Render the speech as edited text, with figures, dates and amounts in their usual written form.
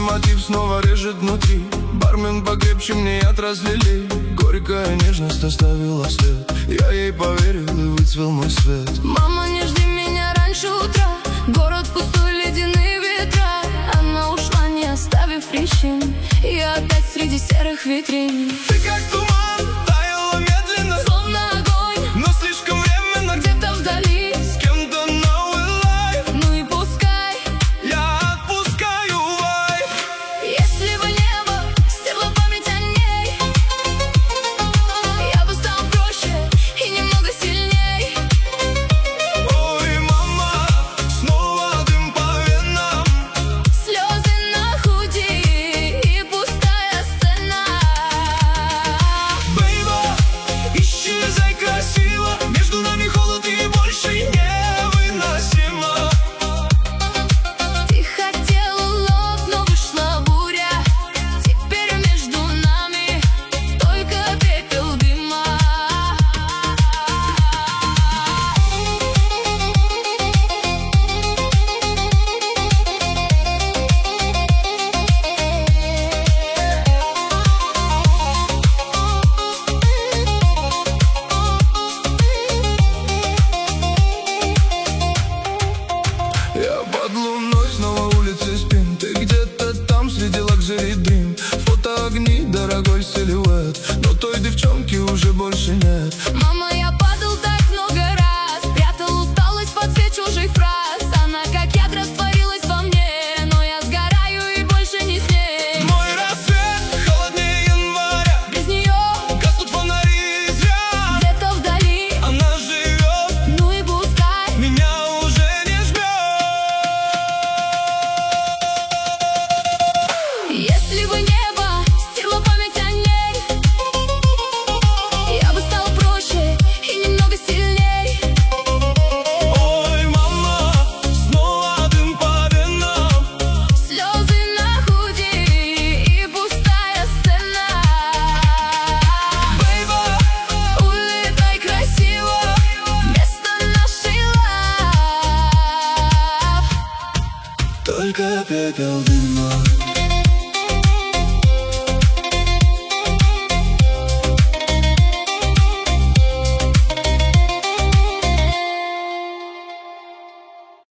мотив снова режет внутри. Бармен покрепче мне яд разлили. Горькая нежность оставила след. Я ей поверил и выцвел мой свет. Мама, не жди меня раньше утра. Город пустой, ледяные ветра. Она ушла, не оставив причин. Я опять среди серых витрин. Ты как туман, таяла медленно, словно огонь, но слишком временно. где-то вдали с кем-то новый лайф. ну и пускай. Я отпускаю вайб. Если бы небо стерло память о ней, я бы стал проще и немного сильней. Ой, мама, снова дым по венам, Слезы на худи и пустая сцена. бейба, исчезай красиво. Между нами холод и больше невыносимо. Ты хотела лов, но вышла буря. Теперь между нами только пепел дыма. Я под луной, снова улицы спим. Ты где-то там среди лакжери дрим. Фото огни, дорогой силуэт, но той девчонки уже больше нет. Мама, я падал так много раз, прятал усталость под цвет чужих фраз. Она как яд растворилась во мне, но я сгораю и больше не с ней. Мой рассвет холоднее января, Без нее гаснут фонари зря. где-то вдали Она живет, ну и пускай. меня уже не жмет. Если бы небо стерло память о ней, я бы стал проще и немного сильней. Ой, мама, снова дым по венам, Слезы на худи и пустая сцена. бейба, Улетай красиво, место нашей лав. только пепел дым.